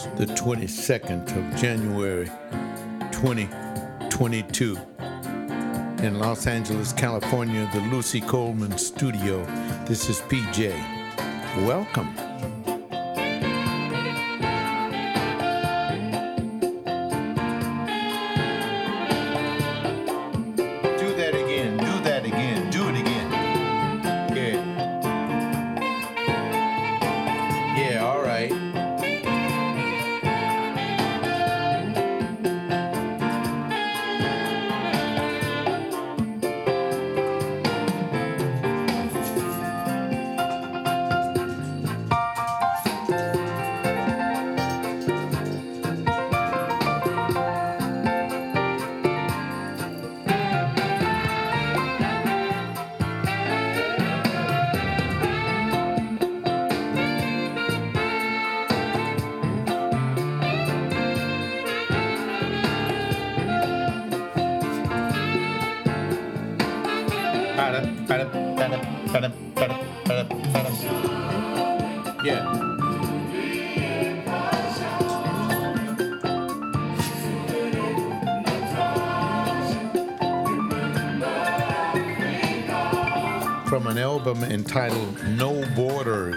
the 22nd of January 2022 in Los Angeles, California, the Lucy Coleman Studio. This is PJ. Welcome. Yeah. From an album entitled No Borders.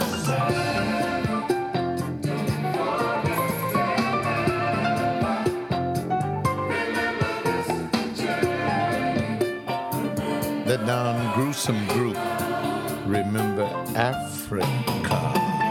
The Don Gruesome Group, Remember Africa.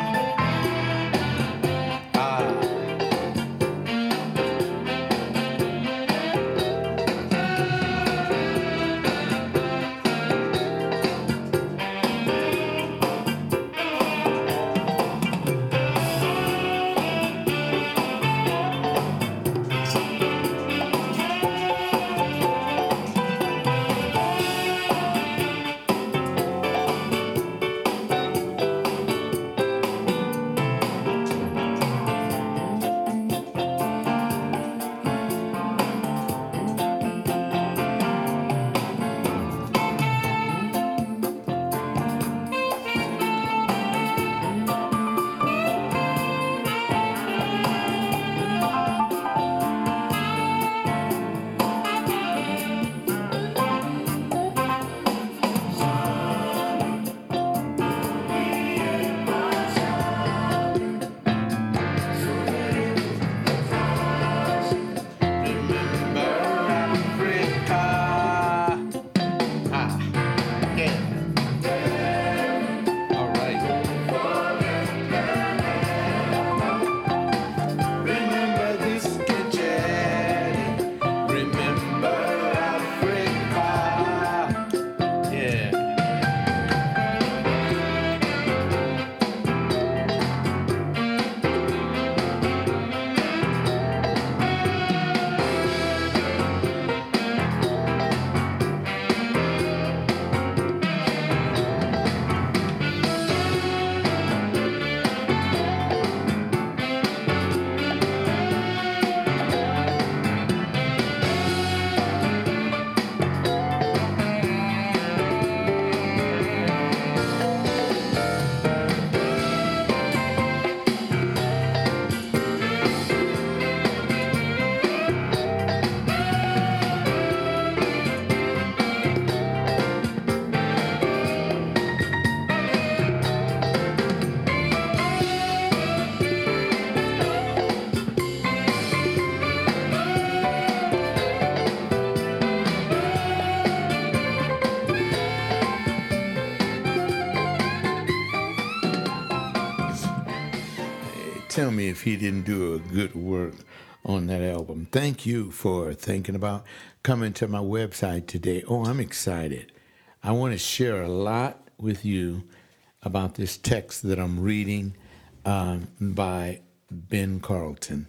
Tell me if he didn't do a good work on that album. Thank you for thinking about coming to my website today. Oh, I'm excited. I want to share a lot with you about this text that I'm reading by Ben Carlton.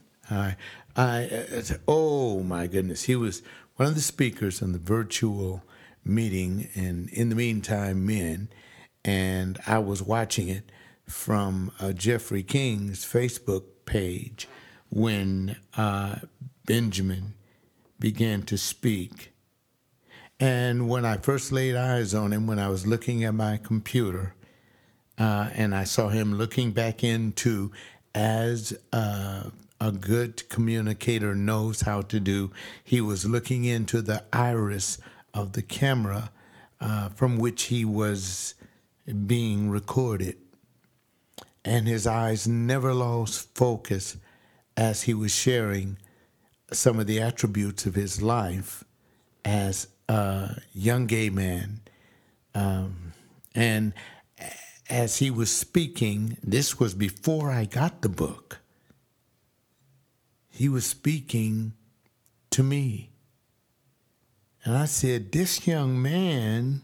Oh, my goodness. He was one of the speakers in the virtual meeting, and In the Meantime, Men, and I was watching it from Jeffrey King's Facebook page when Benjamin began to speak. And when I first laid eyes on him, when I was looking at my computer, and I saw him looking back into as a good communicator knows how to do. He was looking into the iris of the camera from which he was being recorded. And his eyes never lost focus as he was sharing some of the attributes of his life as a young gay man. And as he was speaking, this was before I got the book, he was speaking to me. And I said, this young man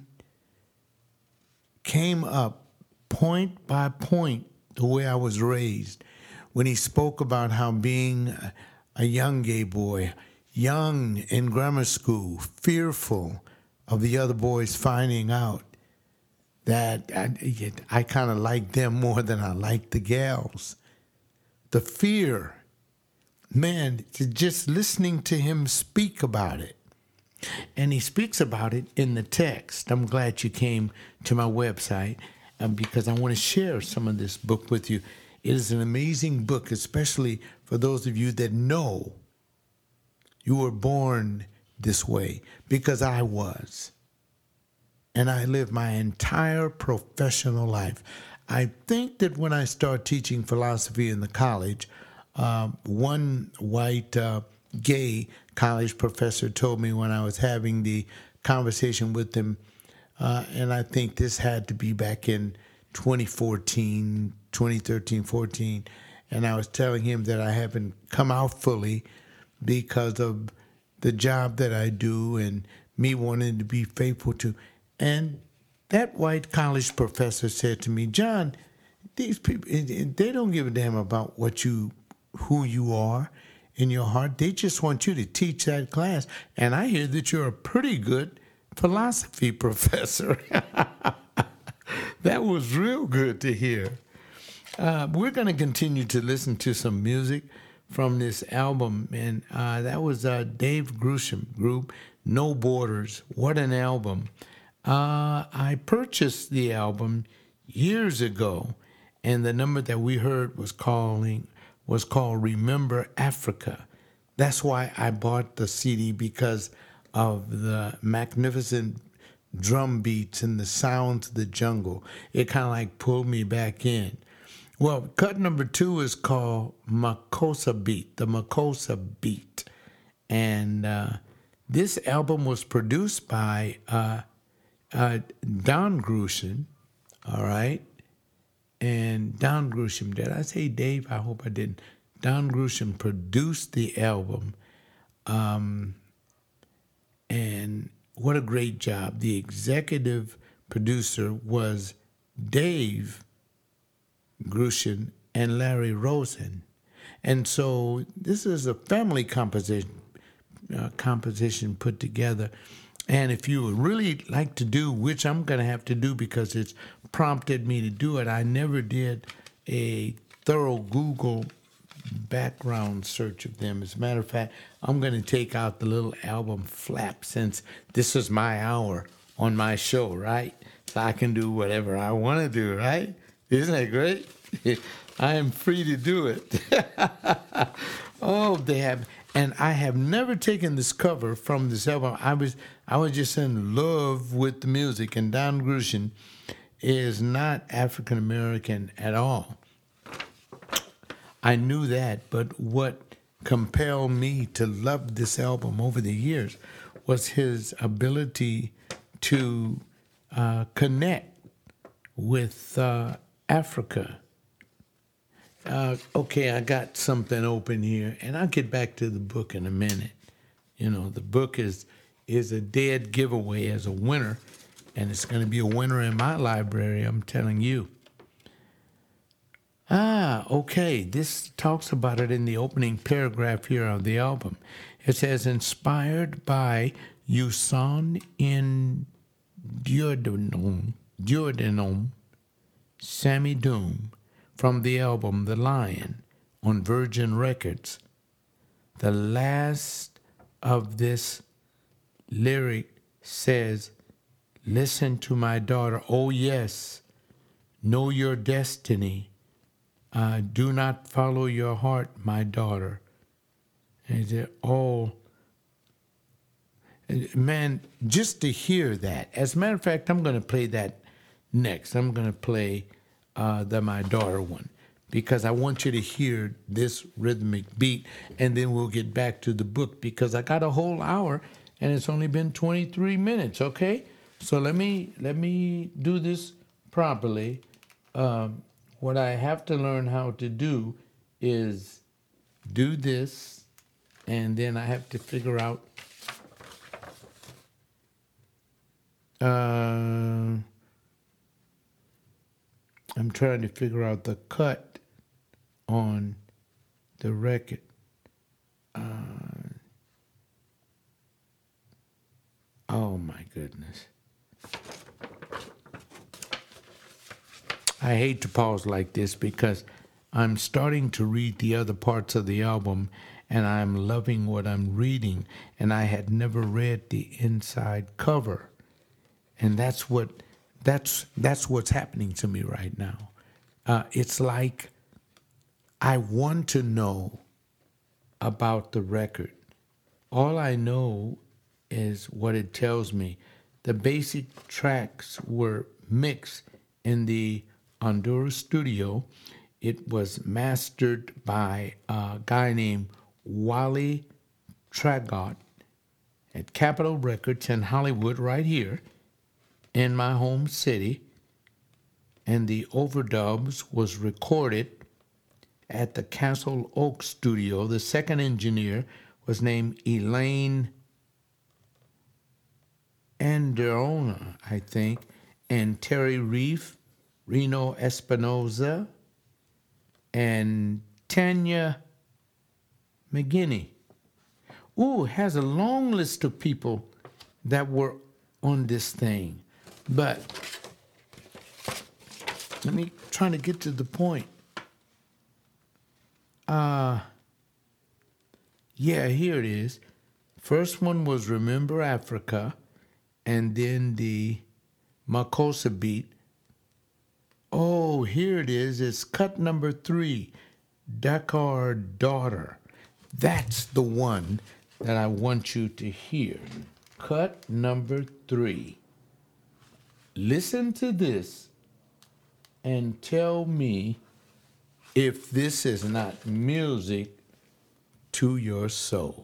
came up point by point the way I was raised when he spoke about how being a young gay boy, young in grammar school, fearful of the other boys finding out that I kind of liked them more than I liked the gals. The fear, man, just listening to him speak about it. And he speaks about it in the text. I'm glad you came to my website because I want to share some of this book with you. It is an amazing book, especially for those of you that know you were born this way, because I was. And I lived my entire professional life. I think that when I started teaching philosophy in the college, one white gay college professor told me when I was having the conversation with him, and I think this had to be back in 2013, 14, and I was telling him that I haven't come out fully because of the job that I do and me wanting to be faithful to. And that white college professor said to me, John, these people, they don't give a damn about who you are in your heart. They just want you to teach that class. And I hear that you're a pretty good philosophy professor. That was real good to hear. We're going to continue to listen to some music from this album. And that was Dave Grusham Group, No Borders. What an album. I purchased the album years ago, and the number that we heard was called Remember Africa. That's why I bought the CD, because of the magnificent drum beats and the sounds of the jungle. It kind of like pulled me back in. Well, cut number 2 is called Makossa Beat, the Makossa Beat. And this album was produced by Don Grusham, all right? And Don Grusham, did I say Dave? I hope I didn't. Don Grusham produced the album. And what a great job. The executive producer was Dave Grusham and Larry Rosen. And so this is a family composition put together. And if you would really like to do, which I'm going to have to do because it's prompted me to do it, I never did a thorough Google background search of them. As a matter of fact, I'm going to take out the little album flap since this is my hour on my show, right? So I can do whatever I want to do, right? Isn't that great? I am free to do it. Oh, they have... And I have never taken this cover from this album. I was just in love with the music, and Don Grusham is not African American at all. I knew that, but what compelled me to love this album over the years was his ability to connect with Africa. Okay, I got something open here, and I'll get back to the book in a minute. You know, the book is a dead giveaway as a winner, and it's going to be a winner in my library, I'm telling you. Okay, this talks about it in the opening paragraph here of the album. It says, inspired by Youssou N'Doye, Sammy Doom, from the album The Lion on Virgin Records. The last of this lyric says, listen to my daughter, oh yes, know your destiny. Do not follow your heart, my daughter. And they're all, man, just to hear that. As a matter of fact, I'm going to play that next. I'm going to play the My Daughter one because I want you to hear this rhythmic beat, and then we'll get back to the book because I got a whole hour and it's only been 23 minutes, okay? So let me do this properly. What I have to learn how to do is do this, and then I have to figure out I'm trying to figure out the cut on the record. Oh my goodness. I hate to pause like this because I'm starting to read the other parts of the album and I'm loving what I'm reading, and I had never read the inside cover. And that's what's happening to me right now. It's like I want to know about the record. All I know is what it tells me. The basic tracks were mixed in the Honduras studio. It was mastered by a guy named Wally Tragot at Capitol Records in Hollywood, right here in my home city. And the overdubs was recorded at the Castle Oak studio. The second engineer was named Elaine Anderona, I think, and Terry Reef, Reno Espinoza, and Tanya McGinney. Ooh, has a long list of people that were on this thing. But let me try to get to the point. Yeah, here it is. First one was Remember Africa, and then the Makossa beat. Oh, here it is. It's cut number 3, Dakar Daughter. That's the one that I want you to hear. Cut number 3. Listen to this and tell me if this is not music to your soul.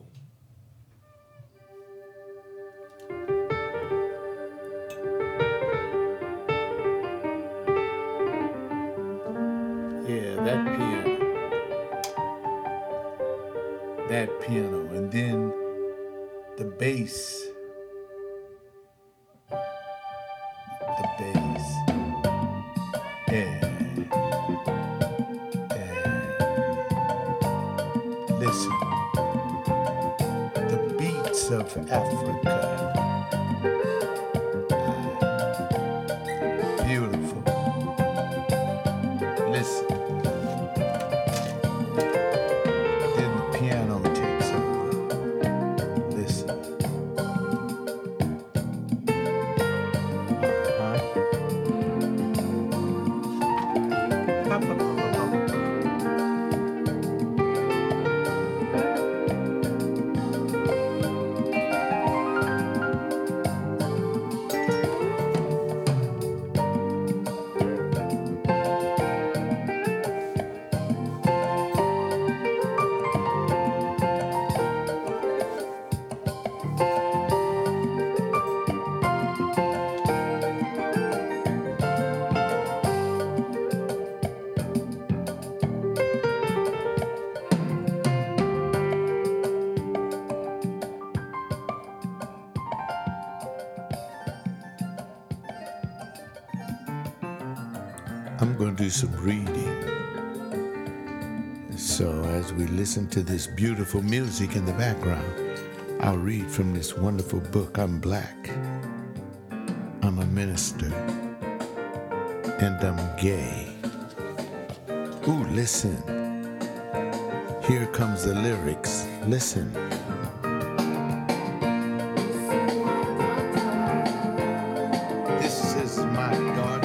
Yeah, that piano, and then the bass. Listen, the beats of Africa. Beautiful. Listen. Then the piano takes over. Listen. I'm going to do some reading. So as we listen to this beautiful music in the background, I'll read from this wonderful book. I'm black. I'm a minister. And I'm gay. Ooh, listen. Here comes the lyrics. Listen. This is my daughter.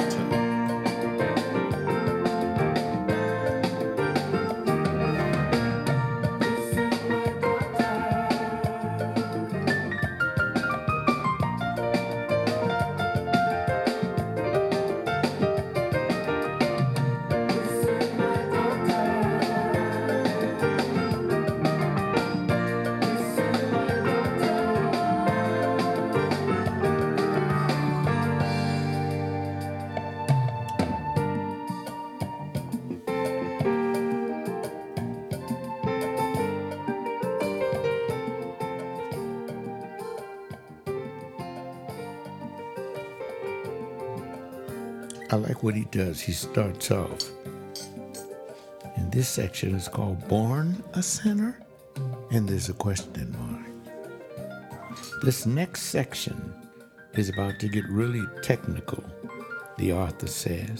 I like what he does. He starts off, and this section is called Born a Sinner, and there's a question mark. This next section is about to get really technical, the author says,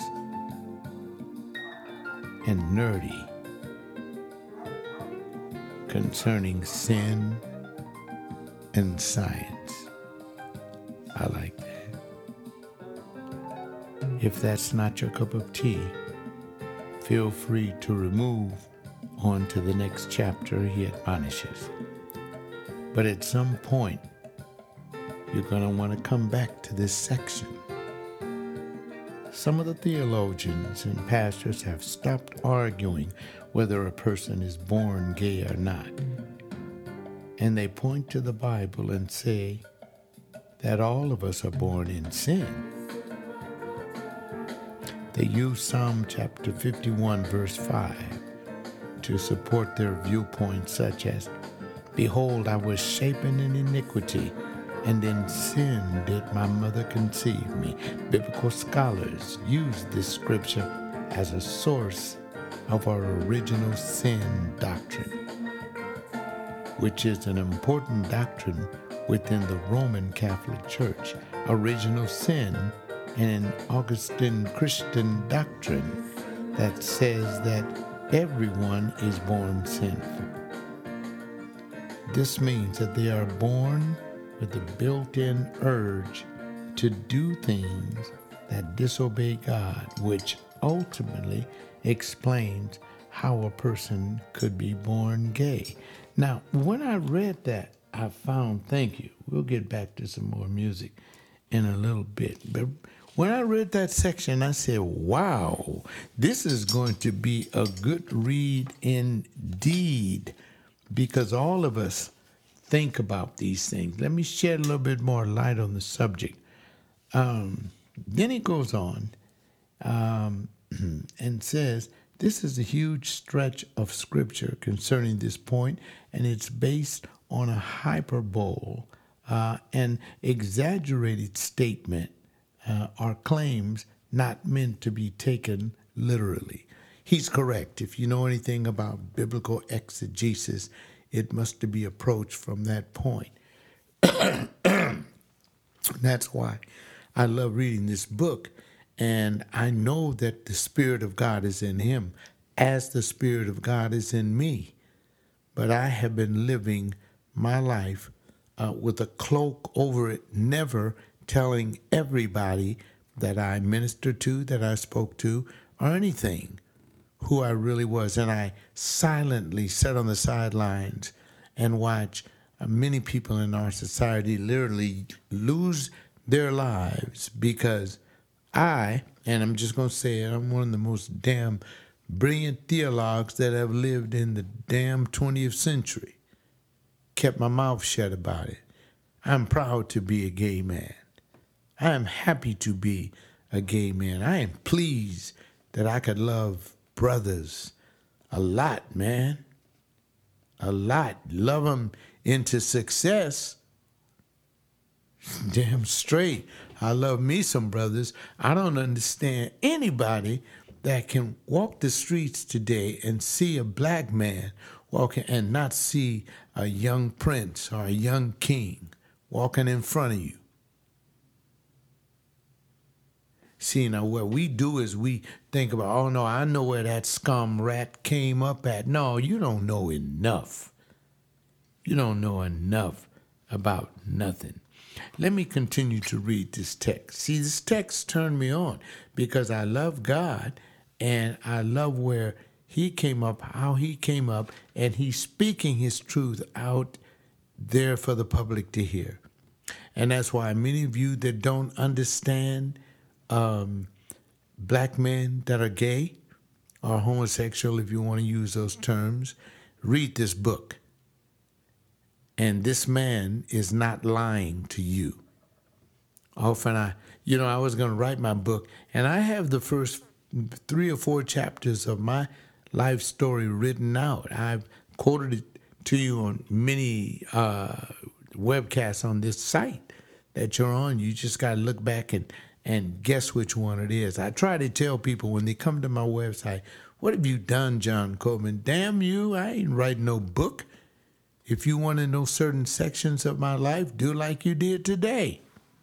and nerdy concerning sin and science. I like that. If that's not your cup of tea, feel free to remove on to the next chapter, he admonishes. But at some point, you're going to want to come back to this section. Some of the theologians and pastors have stopped arguing whether a person is born gay or not. And they point to the Bible and say that all of us are born in sin. They use Psalm chapter 51, verse 5 to support their viewpoints such as, "Behold, I was shapen in iniquity, and in sin did my mother conceive me." Biblical scholars use this scripture as a source of our original sin doctrine, which is an important doctrine within the Roman Catholic Church. Original sin and an Augustine Christian doctrine that says that everyone is born sinful. This means that they are born with a built-in urge to do things that disobey God, which ultimately explains how a person could be born gay. Now, when I read that, I found, thank you, we'll get back to some more music in a little bit, but when I read that section, I said, wow, this is going to be a good read indeed, because all of us think about these things. Let me shed a little bit more light on the subject. Then he goes on and says, this is a huge stretch of scripture concerning this point, and it's based on a hyperbole, an exaggerated statement, are claims not meant to be taken literally. He's correct. If you know anything about biblical exegesis, it must be approached from that point. That's why I love reading this book, and I know that the Spirit of God is in him, as the Spirit of God is in me. But I have been living my life with a cloak over it, never telling everybody that I ministered to, that I spoke to, or anything, who I really was. And I silently sat on the sidelines and watched many people in our society literally lose their lives because and I'm just going to say it, I'm one of the most damn brilliant theologues that have lived in the damn 20th century. Kept my mouth shut about it. I'm proud to be a gay man. I am happy to be a gay man. I am pleased that I could love brothers a lot, man. A lot. Love them into success. Damn straight. I love me some brothers. I don't understand anybody that can walk the streets today and see a black man walking and not see a young prince or a young king walking in front of you. See, now what we do is we think about, oh no, I know where that scum rat came up at. No, you don't know enough. You don't know enough about nothing. Let me continue to read this text. See, this text turned me on because I love God and I love where he came up, how he came up, and he's speaking his truth out there for the public to hear. And that's why many of you that don't understand black men that are gay or homosexual, if you want to use those terms, read this book. And this man is not lying to you. Often I was going to write my book, and I have the first 3 or 4 chapters of my life story written out. I've quoted it to you on many webcasts on this site that you're on. You just got to look back and guess which one it is. I try to tell people when they come to my website, what have you done, John Coleman? Damn you, I ain't writing no book. If you want to know certain sections of my life, do like you did today.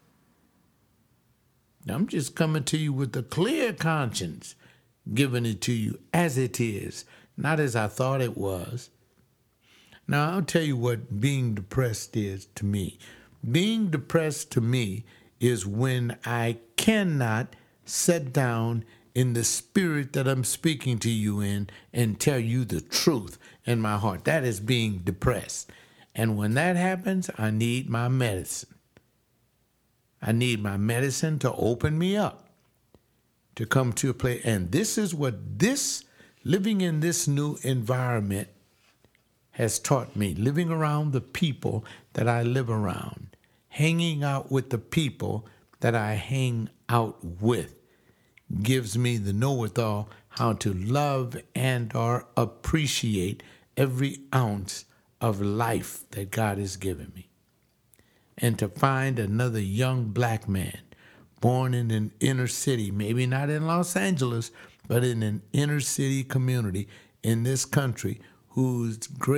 I'm just coming to you with a clear conscience, giving it to you as it is, not as I thought it was. Now, I'll tell you what being depressed is to me. Being depressed to me is when I cannot sit down in the spirit that I'm speaking to you in and tell you the truth in my heart. That is being depressed. And when that happens, I need my medicine. I need my medicine to open me up, to come to a place. And this is what living in this new environment has taught me. Living around the people that I live around, hanging out with the people that I hang out with, gives me the know-it-all how to love and or appreciate every ounce of life that God has given me. And to find another young black man born in an inner city, maybe not in Los Angeles, but in an inner city community in this country, whose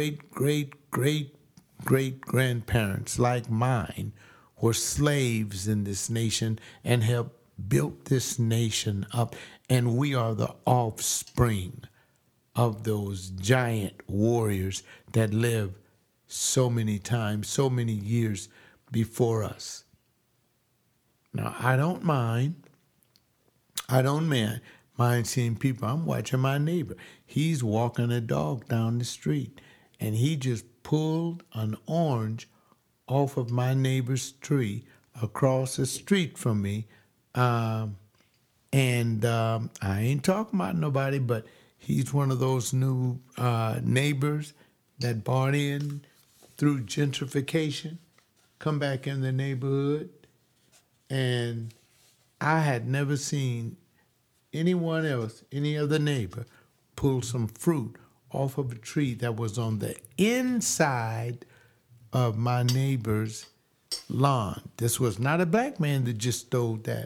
great-great-great-great-grandparents, like mine, were slaves in this nation and have built this nation up. And we are the offspring of those giant warriors that lived so many times, so many years before us. Now, I don't mind seeing people. I'm watching my neighbor. He's walking a dog down the street, and he just pulled an orange off of my neighbor's tree across the street from me. I ain't talking about nobody, but he's one of those new neighbors that bought in through gentrification, come back in the neighborhood. And I had never seen anyone else, any other neighbor, pull some fruit off of a tree that was on the inside of my neighbor's lawn. This was not a black man that just stole that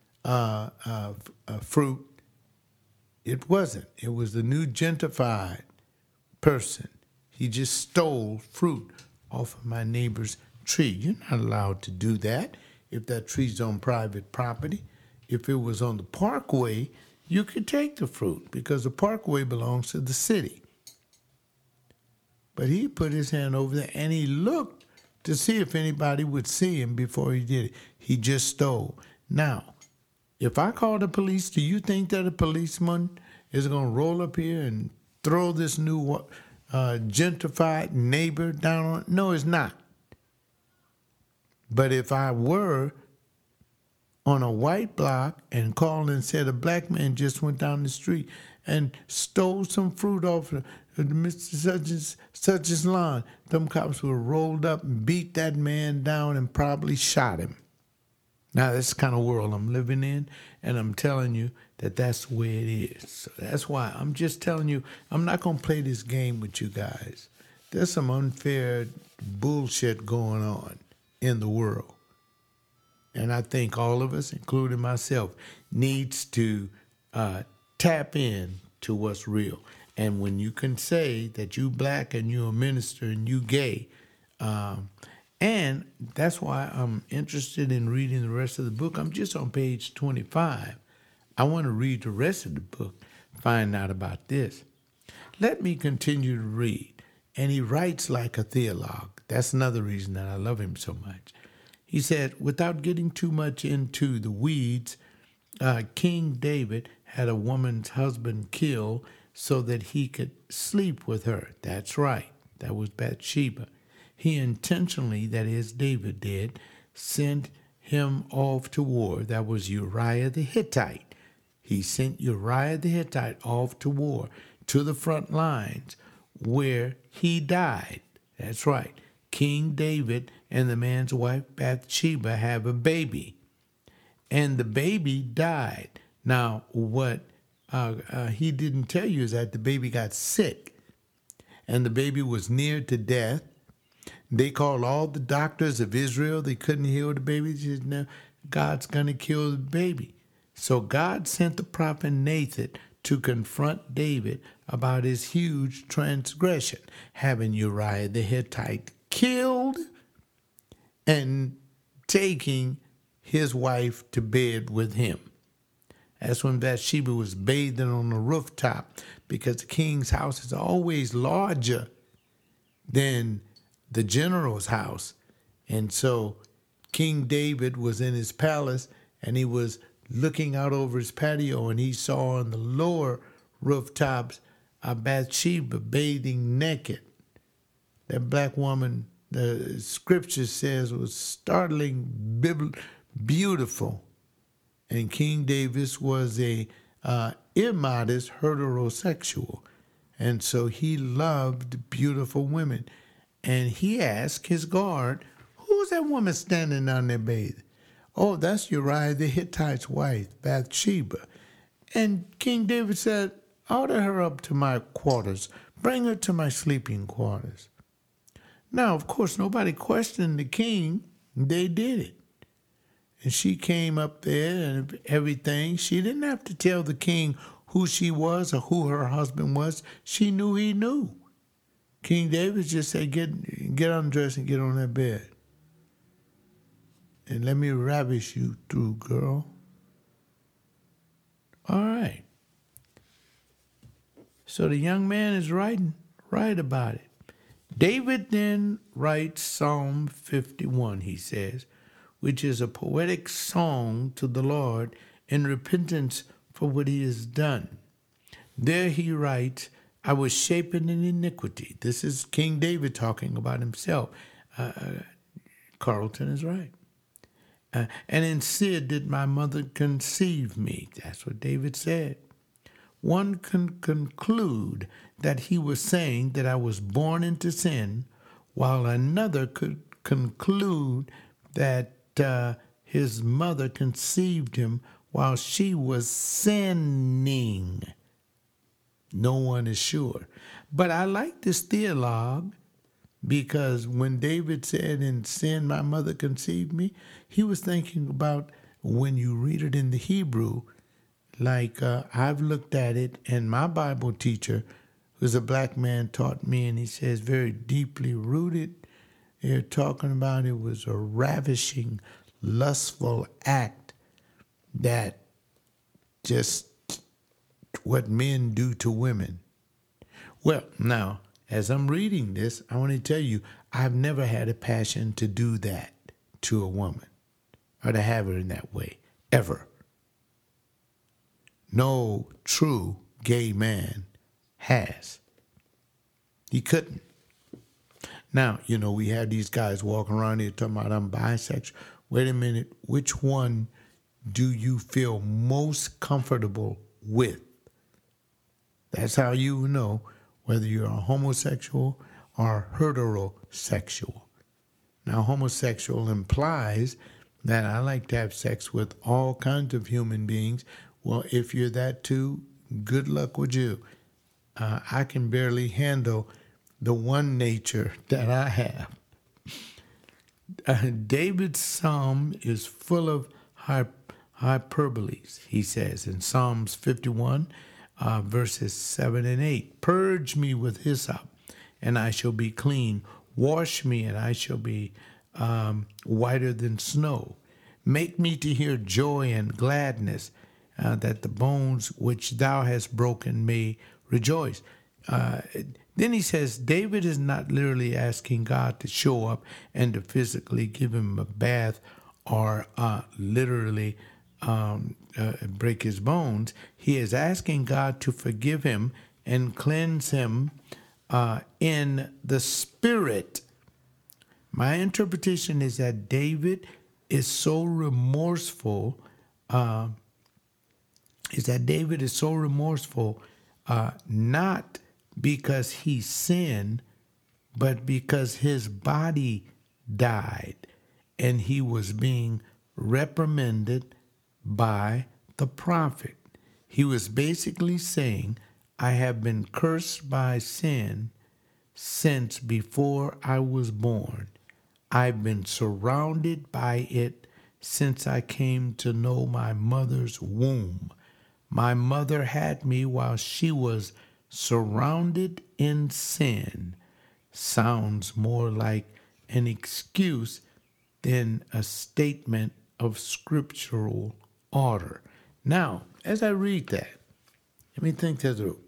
fruit. It wasn't. It was the new gentrified person. He just stole fruit off of my neighbor's tree. You're not allowed to do that if that tree's on private property. If it was on the parkway, you could take the fruit because the parkway belongs to the city. But he put his hand over there and he looked to see if anybody would see him before he did it. He just stole. Now, if I call the police, do you think that a policeman is going to roll up here and throw this new gentrified neighbor down on? No, it's not. But if I were on a white block and called and said a black man just went down the street and stole some fruit off of Mr. Such's lawn, them cops would have rolled up and beat that man down and probably shot him. Now, that's the kind of world I'm living in, and I'm telling you that that's the way it is. So that's why I'm just telling you, I'm not going to play this game with you guys. There's some unfair bullshit going on in the world. And I think all of us, including myself, needs to tap in to what's real. And when you can say that you black and you a minister and you gay, and that's why I'm interested in reading the rest of the book. I'm just on page 25. I want to read the rest of the book, find out about this. Let me continue to read. And he writes like a theologue. That's another reason that I love him so much. He said, without getting too much into the weeds, King David had a woman's husband killed so that he could sleep with her. That's right. That was Bathsheba. He intentionally, that is, David did, sent him off to war. That was Uriah the Hittite. He sent Uriah the Hittite off to war, to the front lines, where he died. That's right. King David and the man's wife Bathsheba have a baby. And the baby died. Now, what he didn't tell you is that the baby got sick. And the baby was near to death. They called all the doctors of Israel. They couldn't heal the baby. They said, no, God's going to kill the baby. So God sent the prophet Nathan to confront David about his huge transgression, having Uriah the Hittite killed and taking his wife to bed with him. That's when Bathsheba was bathing on the rooftop, because the king's house is always larger than the general's house. And so King David was in his palace, and he was looking out over his patio, and he saw on the lower rooftops Bathsheba bathing naked. That black woman, the scripture says, was startling, beautiful. And King David was a immodest heterosexual. And so he loved beautiful women. And he asked his guard, who's that woman standing down there bathing? Oh, that's Uriah the Hittite's wife, Bathsheba. And King David said, order her up to my quarters. Bring her to my sleeping quarters. Now, of course, nobody questioned the king. They did it. And she came up there and everything. She didn't have to tell the king who she was or who her husband was. She knew he knew. King David just said, get undressed and get on that bed. And let me ravish you through, girl. All right. So the young man is right about it. David then writes Psalm 51, he says, which is a poetic song to the Lord in repentance for what he has done. There he writes, I was shapen in iniquity. This is King David talking about himself. Carlton is right. And in sin did my mother conceive me. That's what David said. One can conclude that he was saying that I was born into sin, while another could conclude that his mother conceived him while she was sinning. No one is sure. But I like this theologue, because when David said, in sin my mother conceived me, he was thinking about when you read it in the Hebrew, like I've looked at it, and my Bible teacher, who's a black man, taught me, and he says very deeply rooted. They're talking about it was a ravishing, lustful act that just what men do to women. Well, now, as I'm reading this, I want to tell you, I've never had a passion to do that to a woman or to have her in that way, ever. No true gay man has. He couldn't. Now, we have these guys walking around here talking about I'm bisexual. Wait a minute. Which one do you feel most comfortable with? That's how you know whether you're a homosexual or heterosexual. Now, homosexual implies that I like to have sex with all kinds of human beings. Well, if you're that too, good luck with you. I can barely handle the one nature that I have. David's psalm is full of hyperboles, he says in Psalms 51, verses 7 and 8. Purge me with hyssop, and I shall be clean. Wash me, and I shall be whiter than snow. Make me to hear joy and gladness, that the bones which thou hast broken may rejoice. Then he says, David is not literally asking God to show up and to physically give him a bath or literally break his bones. He is asking God to forgive him and cleanse him in the spirit. My interpretation is that David is so remorseful, not because he sinned, but because his body died and he was being reprimanded by the prophet. He was basically saying, I have been cursed by sin since before I was born. I've been surrounded by it since I came to know my mother's womb. My mother had me while she was surrounded in sin. Sounds more like an excuse than a statement of scriptural order. Now, as I read that, let me think that through.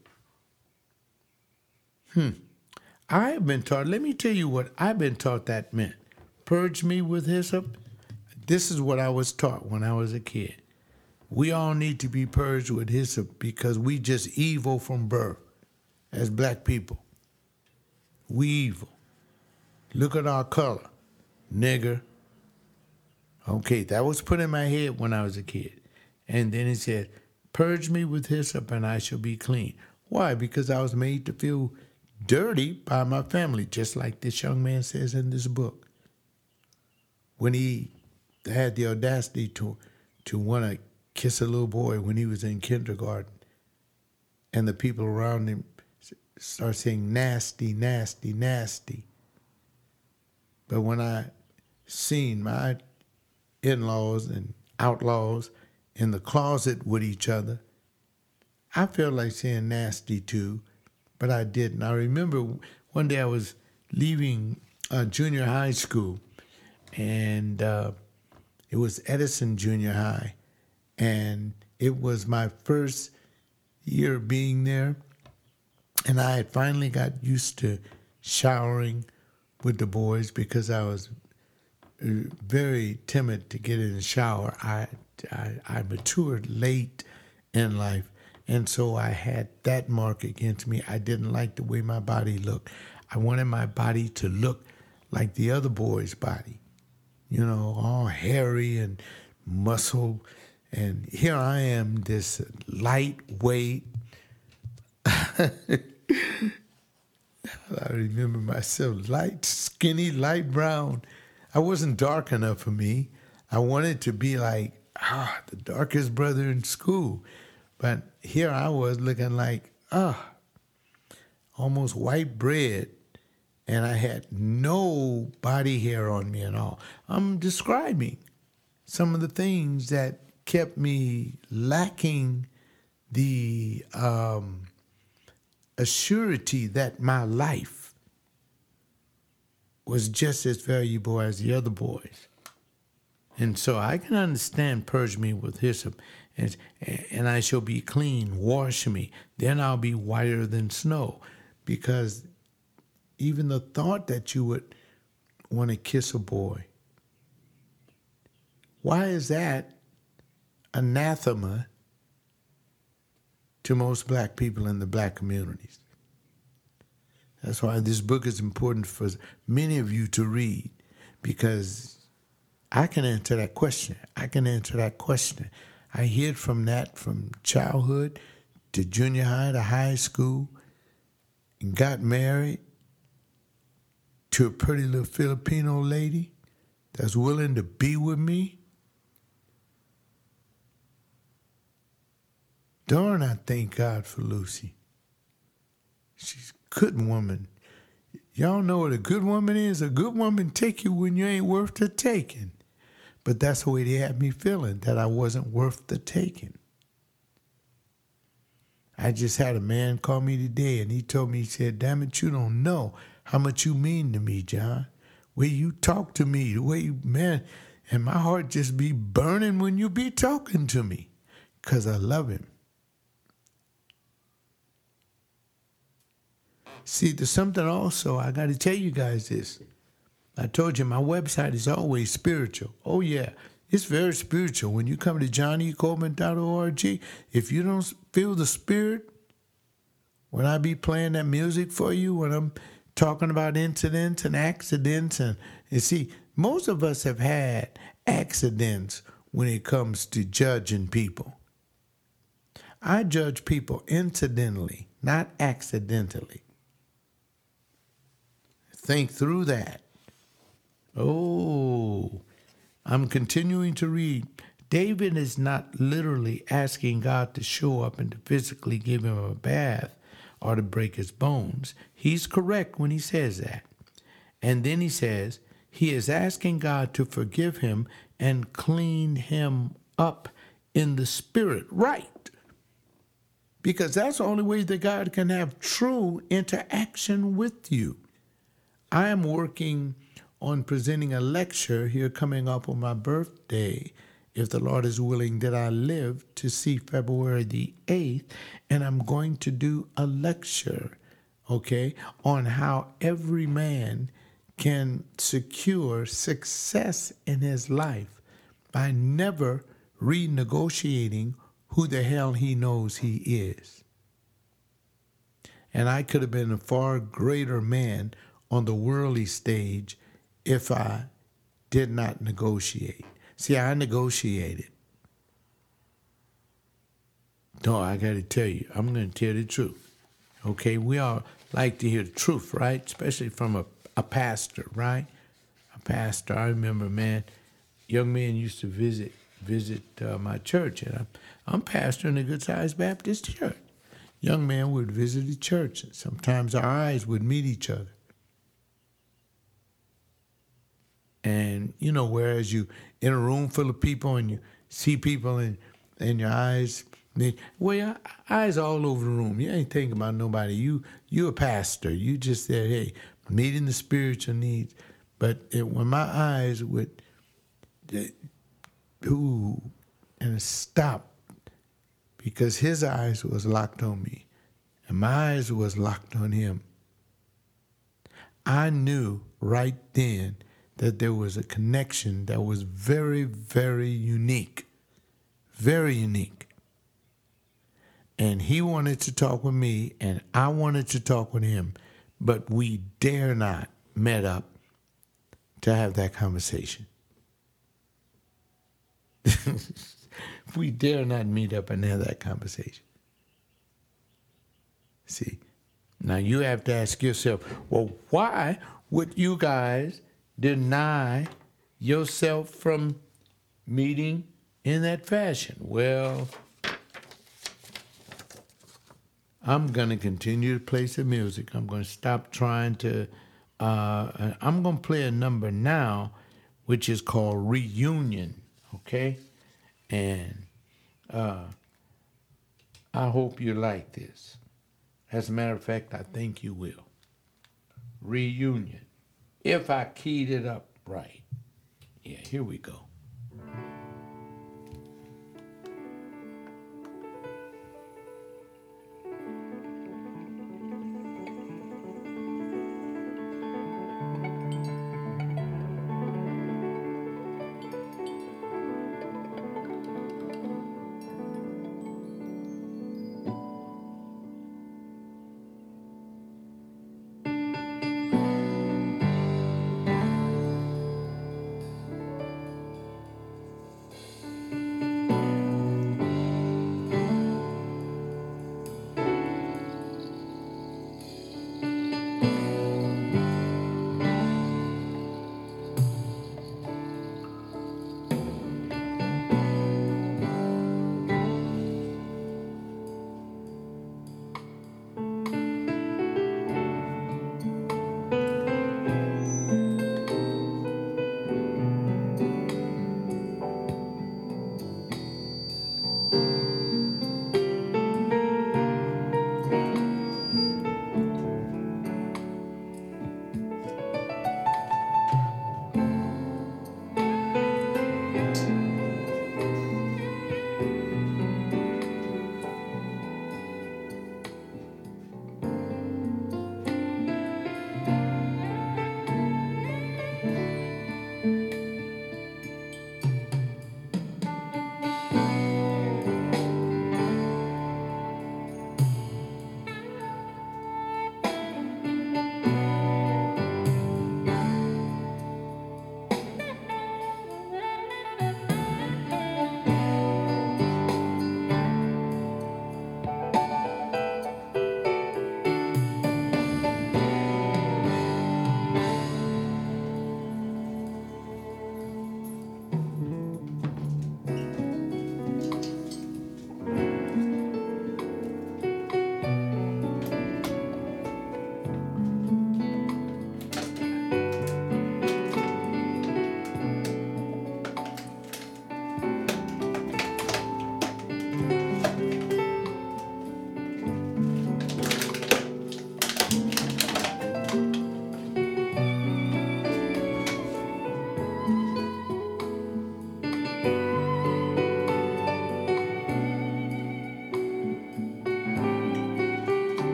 I have been taught, let me tell you what I've been taught that meant. Purge me with hyssop. This is what I was taught when I was a kid. We all need to be purged with hyssop because we just evil from birth as black people. We evil. Look at our color. Nigger. Okay, that was put in my head when I was a kid. And then it said, purge me with hyssop and I shall be clean. Why? Because I was made to feel dirty by my family, just like this young man says in this book. When he had the audacity to want to kiss a little boy when he was in kindergarten, and the people around him start saying nasty, nasty, nasty. But when I seen my in-laws and outlaws in the closet with each other, I felt like saying nasty too, but I didn't. I remember one day I was leaving junior high school, and it was Edison Junior High, and it was my first year being there, and I had finally got used to showering with the boys because I was very timid to get in the shower. I matured late in life, and so I had that mark against me. I didn't like the way my body looked. I wanted my body to look like the other boys' body, you know, all hairy and muscle. And here I am, this lightweight. I remember myself, light, skinny, light brown. I wasn't dark enough for me. I wanted to be like, the darkest brother in school. But here I was looking like, almost white bread. And I had no body hair on me at all. I'm describing some of the things that kept me lacking the assurity that my life was just as valuable as the other boys. And so I can understand purge me with hyssop, and I shall be clean, wash me, then I'll be whiter than snow. Because even the thought that you would want to kiss a boy, why is that anathema to most black people in the black communities? That's why this book is important for many of you to read, because I can answer that question. I hid from that from childhood to junior high to high school, and got married to a pretty little Filipino lady that's willing to be with me. Darn, I thank God for Lucy. She's a good woman. Y'all know what a good woman is? A good woman take you when you ain't worth the taking. But that's the way they had me feeling, that I wasn't worth the taking. I just had a man call me today, and he told me, he said, damn it, you don't know how much you mean to me, John. Way you talk to me, the way you, man, and my heart just be burning when you be talking to me, because I love him. See, there's something also, I got to tell you guys this. I told you my website is always spiritual. Oh, yeah, it's very spiritual. When you come to johnnycoleman.org, if you don't feel the spirit, when I be playing that music for you, when I'm talking about incidents and accidents, and you see, most of us have had accidents when it comes to judging people. I judge people incidentally, not accidentally. Think through that. Oh, I'm continuing to read. David is not literally asking God to show up and to physically give him a bath or to break his bones. He's correct when he says that. And then he says he is asking God to forgive him and clean him up in the spirit, right? Because that's the only way that God can have true interaction with you. I am working on presenting a lecture here coming up on my birthday, if the Lord is willing that I live to see February the 8th, and I'm going to do a lecture, okay, on how every man can secure success in his life by never renegotiating who the hell he knows he is. And I could have been a far greater man on the worldly stage if I did not negotiate. See, I negotiated. No, I got to tell you, I'm going to tell the truth. Okay, we all like to hear the truth, right? Especially from a pastor, right? A pastor. I remember, man, young men used to visit my church, and I'm pastoring a good-sized Baptist church. Young men would visit the church, and sometimes our eyes would meet each other. And, you know, whereas you in a room full of people and you see people and your eyes, your eyes all over the room. You ain't thinking about nobody. You a pastor. You just said, hey, meeting the spiritual needs. But when my eyes would, and it stopped because his eyes was locked on me and my eyes was locked on him. I knew right then that there was a connection that was very, very unique. Very unique. And he wanted to talk with me, and I wanted to talk with him, but we dare not met up to have that conversation. We dare not meet up and have that conversation. See, now you have to ask yourself, well, why would you guys deny yourself from meeting in that fashion? Well, I'm going to continue to play some music. I'm going to stop trying to, I'm going to play a number now, which is called Reunion, okay? And I hope you like this. As a matter of fact, I think you will. Reunion. If I keyed it up right. Yeah, here we go.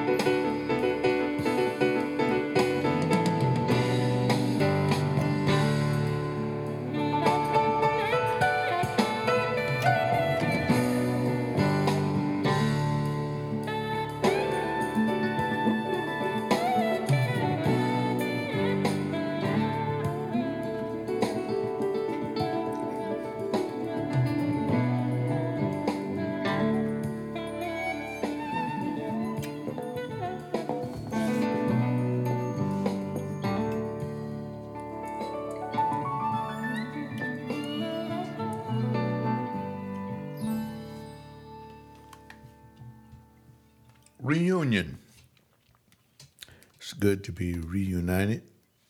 Reunion. It's good to be reunited.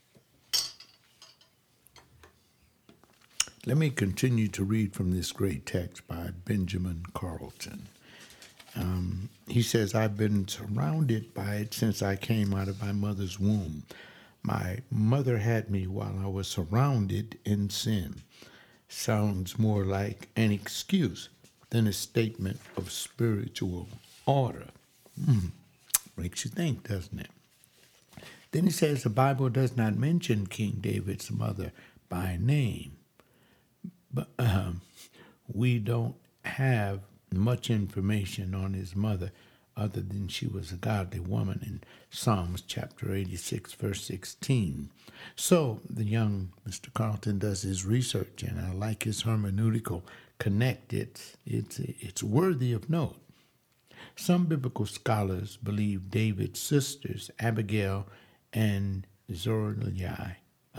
Let me continue to read from this great text by Benjamin Carlton. He says, I've been surrounded by it since I came out of my mother's womb. My mother had me while I was surrounded in sin. Sounds more like an excuse than a statement of spiritual order. Makes you think, doesn't it? Then he says the Bible does not mention King David's mother by name. But we don't have much information on his mother other than she was a godly woman in Psalms chapter 86, verse 16. So the young Mr. Carlton does his research, and I like his hermeneutical connect. It's worthy of note. Some biblical scholars believe David's sisters, Abigail and Zeruiah,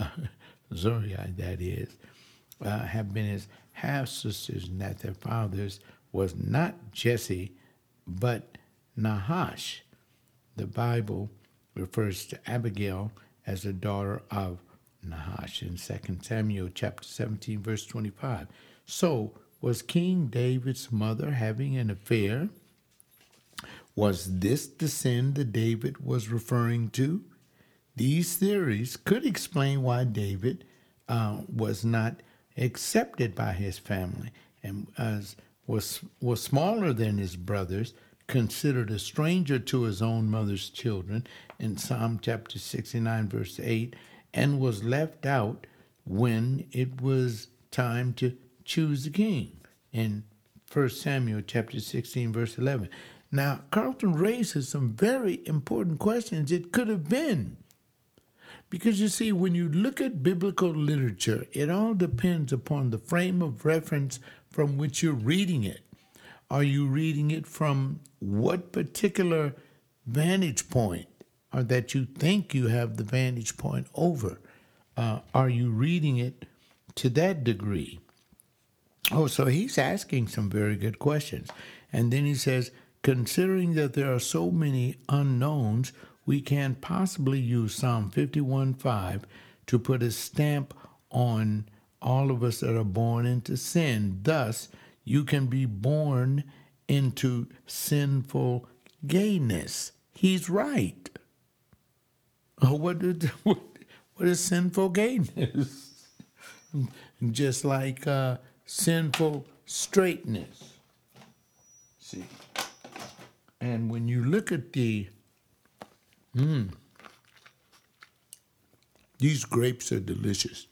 that is, have been his half-sisters, and that their fathers was not Jesse, but Nahash. The Bible refers to Abigail as the daughter of Nahash in 2 Samuel chapter 17, verse 25. So, was King David's mother having an affair? Was this the sin that David was referring to? These theories could explain why David was not accepted by his family and was smaller than his brothers, considered a stranger to his own mother's children in Psalm chapter 69, verse 8, and was left out when it was time to choose the king in 1 Samuel chapter 16, verse 11. Now, Carlton raises some very important questions. It could have been. Because you see, when you look at biblical literature, it all depends upon the frame of reference from which you're reading it. Are you reading it from what particular vantage point, or that you think you have the vantage point over? Are you reading it to that degree? Oh, so he's asking some very good questions. And then he says, considering that there are so many unknowns, we can't possibly use Psalm 51:5 to put a stamp on all of us that are born into sin. Thus, you can be born into sinful gayness. He's right. What is sinful gayness? Just like sinful straightness. See? And when you look at these grapes are delicious.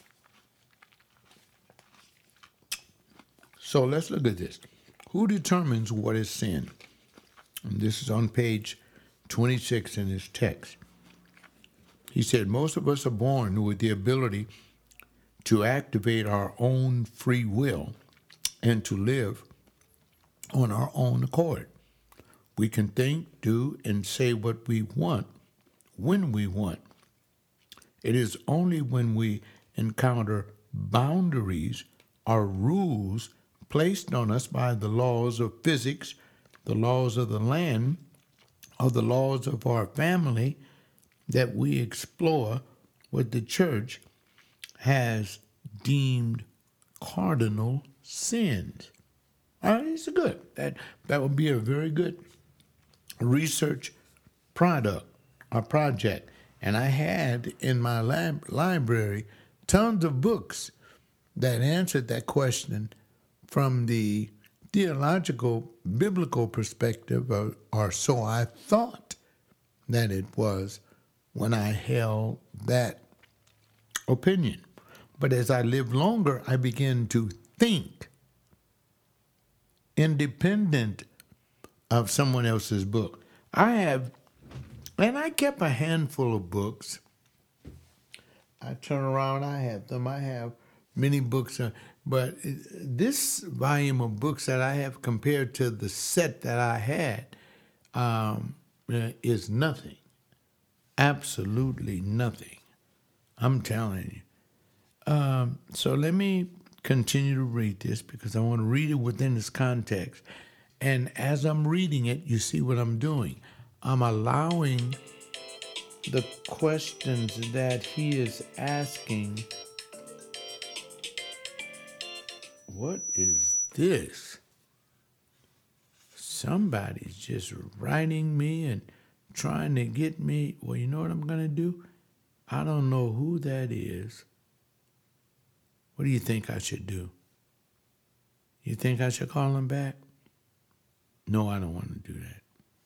So let's look at this. Who determines what is sin? And this is on page 26 in his text. He said, most of us are born with the ability to activate our own free will and to live on our own accord. We can think, do, and say what we want when we want. It is only when we encounter boundaries or rules placed on us by the laws of physics, the laws of the land, or the laws of our family that we explore what the church has deemed cardinal sins. All right, it's good. That would be a very good research product or project. And I had in my library tons of books that answered that question from the theological, biblical perspective, or so I thought than it was when I held that opinion. But as I live longer, I begin to think independent of someone else's book. I kept a handful of books. I turn around, I have them. I have many books, but this volume of books that I have compared to the set that I had is nothing. Absolutely nothing. I'm telling you. So let me continue to read this because I want to read it within this context. And as I'm reading it, you see what I'm doing. I'm allowing the questions that he is asking. What is this? Somebody's just writing me and trying to get me. Well, you know what I'm going to do? I don't know who that is. What do you think I should do? You think I should call him back? No, I don't want to do that.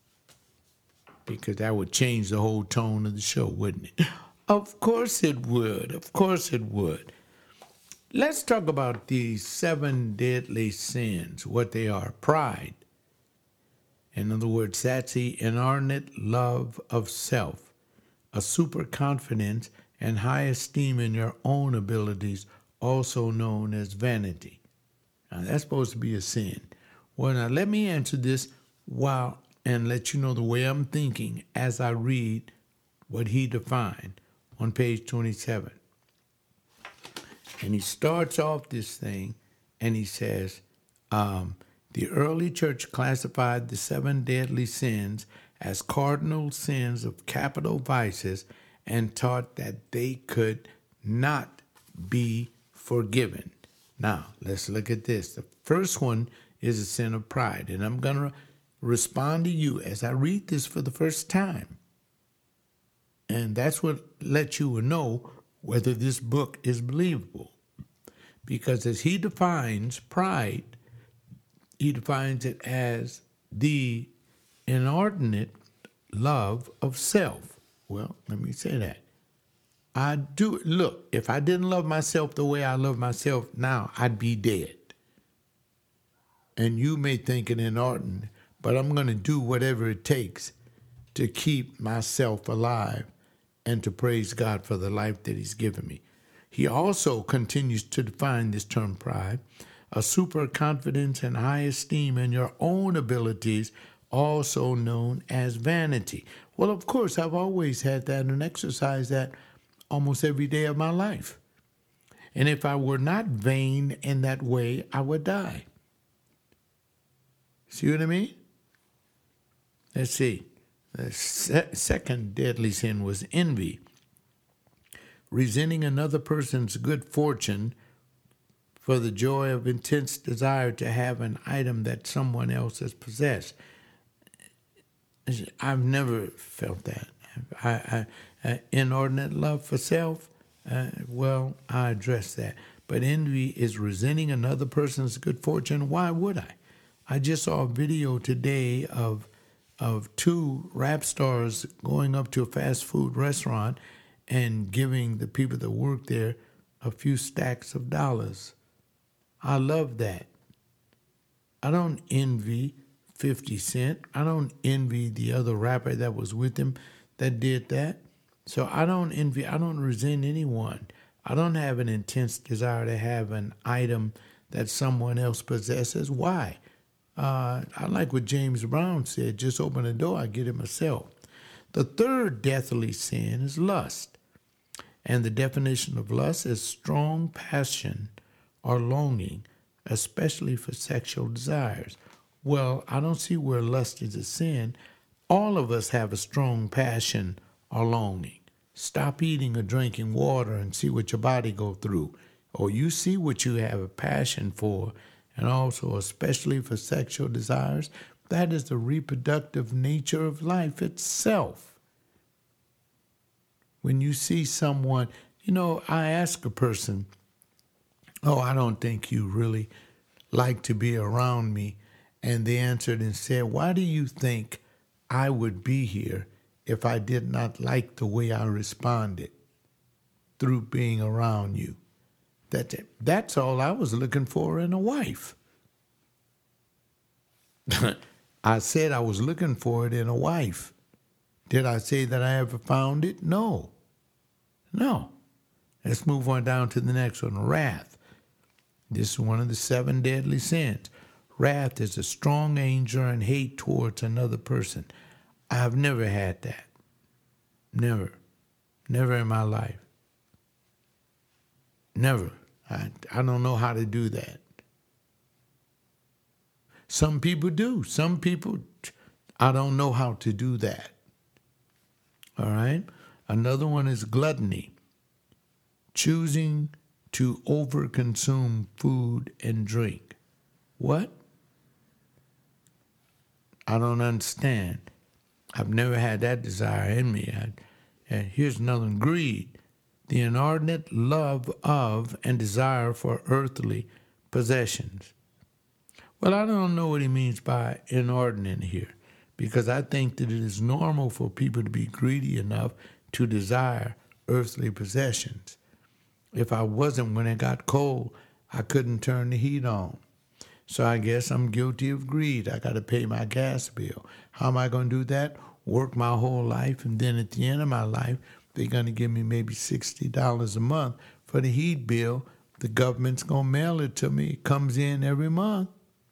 Because that would change the whole tone of the show, wouldn't it? Of course it would. Of course it would. Let's talk about these 7 deadly sins, what they are. Pride. In other words, that's the inordinate love of self, a superconfidence and high esteem in your own abilities, also known as vanity. Now, that's supposed to be a sin. Well, now let me answer this and let you know the way I'm thinking as I read what he defined on page 27. And he starts off this thing and he says, the early church classified the 7 deadly sins as cardinal sins of capital vices and taught that they could not be forgiven. Now, let's look at this. The first one is a sin of pride. And I'm going to respond to you as I read this for the first time. And that's what lets you know whether this book is believable. Because as he defines pride, he defines it as the inordinate love of self. Well, let me say that. Look, if I didn't love myself the way I love myself now, I'd be dead. And you may think it inordinate, but I'm going to do whatever it takes to keep myself alive and to praise God for the life that he's given me. He also continues to define this term pride, a super confidence and high esteem in your own abilities, also known as vanity. Well, of course, I've always had that and exercised that almost every day of my life. And if I were not vain in that way, I would die. See what I mean? Let's see. The second deadly sin was envy. Resenting another person's good fortune for the joy of intense desire to have an item that someone else has possessed. I've never felt that. Inordinate love for self, I address that. But envy is resenting another person's good fortune. Why would I? I just saw a video today of 2 rap stars going up to a fast food restaurant and giving the people that work there a few stacks of dollars. I love that. I don't envy 50 Cent. I don't envy the other rapper that was with him that did that. So I don't resent anyone. I don't have an intense desire to have an item that someone else possesses. Why? I like what James Brown said, just open the door, I get it myself. The third deathly sin is lust. And the definition of lust is strong passion or longing, especially for sexual desires. Well, I don't see where lust is a sin. All of us have a strong passion or longing. Stop eating or drinking water and see what your body go through. Or you see what you have a passion for, and also especially for sexual desires. That is the reproductive nature of life itself. When you see someone, I ask a person, I don't think you really like to be around me. And they answered and said, why do you think I would be here if I did not like the way I responded through being around you. That's all I was looking for in a wife. I said I was looking for it in a wife. Did I say that I ever found it? No. Let's move on down to the next one, wrath. This is one of the 7 deadly sins. Wrath is a strong anger and hate towards another person. I've never had that. Never in my life. Never. I don't know how to do that. Some people do. Some people, I don't know how to do that. All right? Another one is gluttony. Choosing to overconsume food and drink. What? I don't understand. I've never had that desire in me. And here's another one, greed. The inordinate love of and desire for earthly possessions. Well, I don't know what he means by inordinate here, because I think that it is normal for people to be greedy enough to desire earthly possessions. If I wasn't, when it got cold, I couldn't turn the heat on. So I guess I'm guilty of greed. I got to pay my gas bill. How am I going to do that? Work my whole life, and then at the end of my life, they're going to give me maybe $60 a month for the heat bill. The government's going to mail it to me. It comes in every month.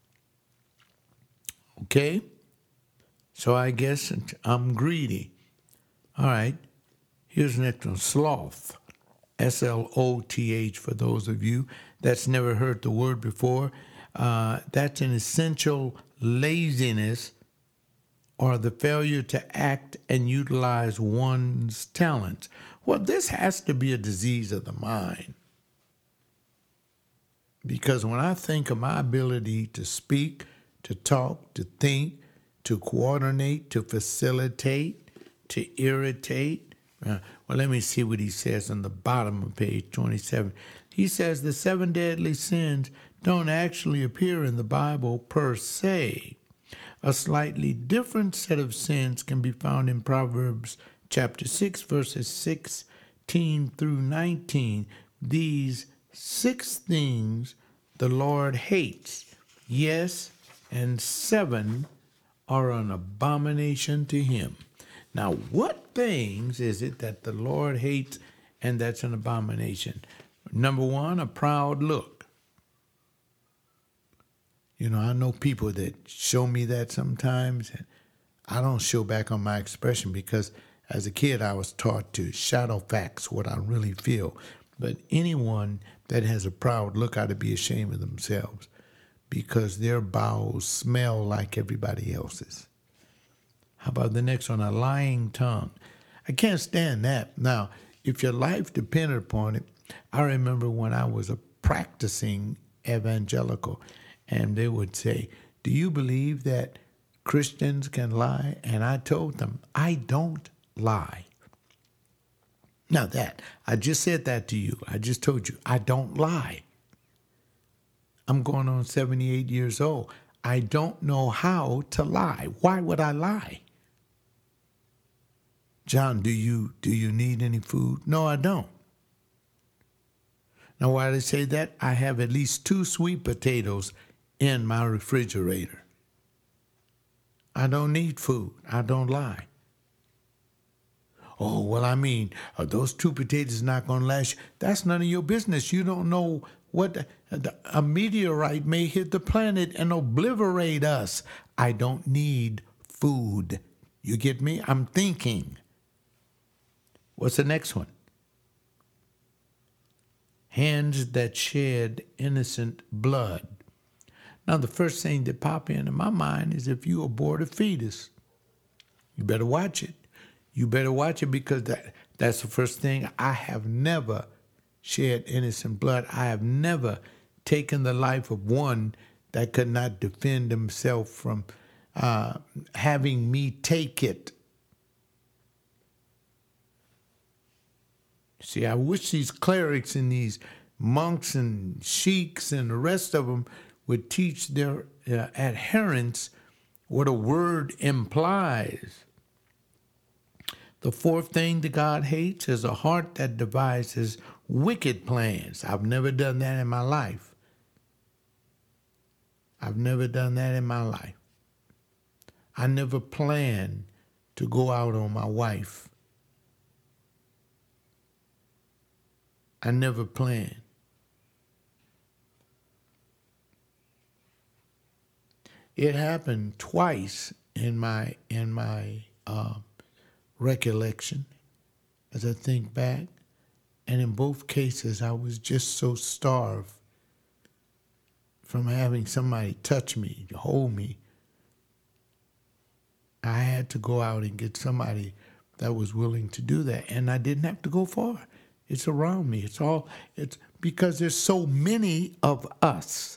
Okay? So I guess I'm greedy. All right. Here's the next one, sloth. S-L-O-T-H for those of you that's never heard the word before. That's an essential laziness or the failure to act and utilize one's talents. Well, this has to be a disease of the mind. Because when I think of my ability to speak, to talk, to think, to coordinate, to facilitate, to irritate. Well, let me see what he says on the bottom of page 27. He says the 7 deadly sins don't actually appear in the Bible per se. A slightly different set of sins can be found in Proverbs chapter 6, verses 16 through 19. These 6 things the Lord hates. Yes, and 7 are an abomination to him. Now, what things is it that the Lord hates and that's an abomination? Number 1, a proud look. You know, I know people that show me that sometimes, and I don't show back on my expression because as a kid I was taught to shadow facts what I really feel. But anyone that has a proud look ought to be ashamed of themselves because their bowels smell like everybody else's. How about the next one, a lying tongue? I can't stand that. Now, if your life depended upon it, I remember when I was a practicing evangelical, and they would say, do you believe that Christians can lie? And I told them, I don't lie. Now I just said that to you. I just told you, I don't lie. I'm going on 78 years old. I don't know how to lie. Why would I lie? John, do you need any food? No, I don't. Now, why did I say that? I have at least 2 sweet potatoes in my refrigerator. I don't need food. I don't lie. Oh, well, I mean, are those 2 potatoes not going to last you? That's none of your business. You don't know what a meteorite may hit the planet and obliterate us. I don't need food. You get me? I'm thinking. What's the next one? Hands that shed innocent blood. Now, the first thing that pop into my mind is if you abort a fetus, you better watch it. You better watch it because that's the first thing. I have never shed innocent blood. I have never taken the life of one that could not defend himself from having me take it. See, I wish these clerics and these monks and sheiks and the rest of them would teach their adherents what a word implies. The fourth thing that God hates is a heart that devises wicked plans. I've never done that in my life. I've never done that in my life. I never planned to go out on my wife. I never planned. It happened twice in my recollection as I think back, and in both cases I was just so starved from having somebody touch me, hold me. I had to go out and get somebody that was willing to do that, and I didn't have to go far. It's around me. It's because there's so many of us.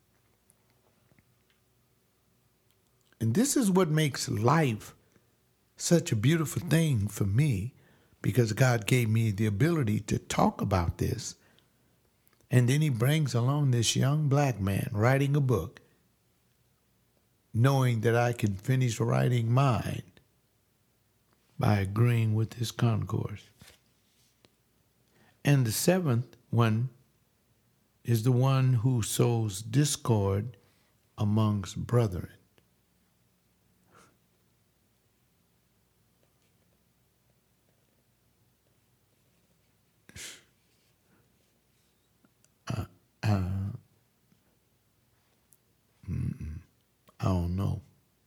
And this is what makes life such a beautiful thing for me, because God gave me the ability to talk about this. And then he brings along this young black man writing a book, knowing that I can finish writing mine by agreeing with this concourse. And the seventh one is the one who sows discord amongst brethren. I don't know.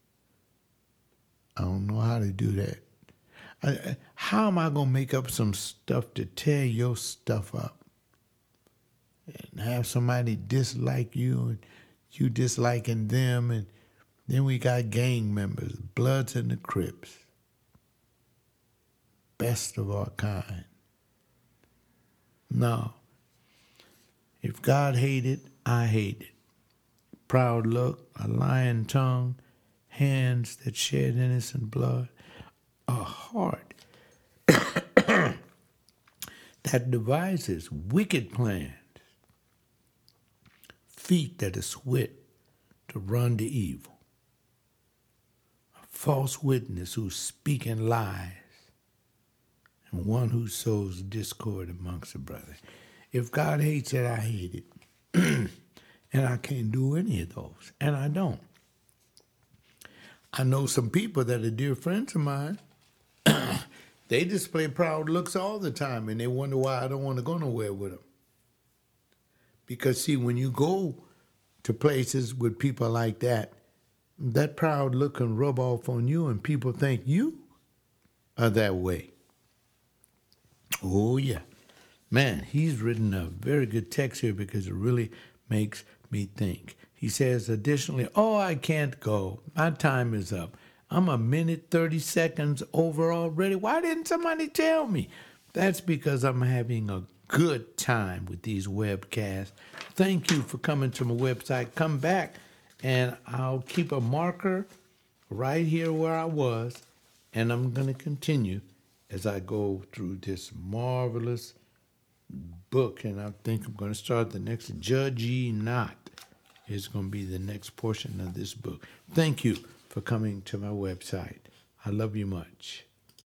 I don't know how to do that. How am I going to make up some stuff to tear your stuff up and have somebody dislike you and you disliking them, and then we got gang members, Bloods and the Crips, best of our kind. No. If God hated, I hate it. Proud look, a lying tongue, hands that shed innocent blood, a heart that devises wicked plans, feet that are swift to run to evil, a false witness who's speaking lies, and one who sows discord amongst the brethren. If God hates it, I hate it. And I can't do any of those, and I don't. I know some people that are dear friends of mine. They display proud looks all the time, and they wonder why I don't want to go nowhere with them. Because, see, when you go to places with people like that, that proud look can rub off on you, and people think you are that way. Oh, yeah. Man, he's written a very good text here because it really makes me think. He says, additionally, I can't go. My time is up. I'm a minute 30 seconds over already. Why didn't somebody tell me? That's because I'm having a good time with these webcasts. Thank you for coming to my website. Come back, and I'll keep a marker right here where I was, and I'm going to continue as I go through this marvelous book, and I think I'm going to start the next Judge Ye Not is going to be the next portion of this book. Thank you for coming to my website. I love you much.